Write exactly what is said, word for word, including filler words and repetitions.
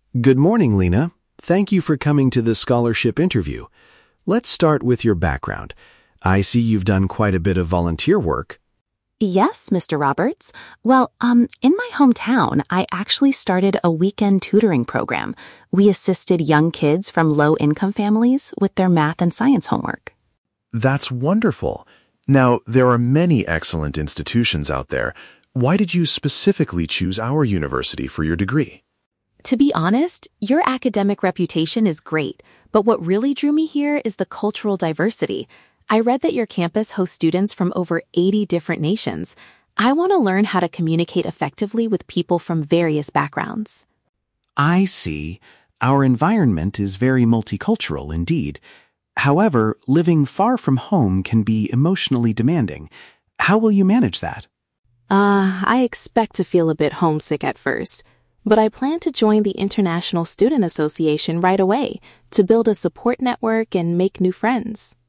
Good morning, Lena. Thank you for coming to the scholarship interview. Let's start with your background. I see you've done quite a bit of volunteer work. Yes, Mister Roberts. Well, um, in my hometown, I actually started a weekend tutoring program. We assisted young kids from low-income families with their math and science homework. That's wonderful. Now, there are many excellent institutions out there. Why did you specifically choose our university for your degree? To be honest, your academic reputation is great, but what really drew me here is the cultural diversity. I read that your campus hosts students from over eighty different nations. I want to learn how to communicate effectively with people from various backgrounds. I see. Our environment is very multicultural indeed. However, living far from home can be emotionally demanding. How will you manage that? Uh, I expect to feel a bit homesick at first, but I plan to join the International Student Association right away to build a support network and make new friends.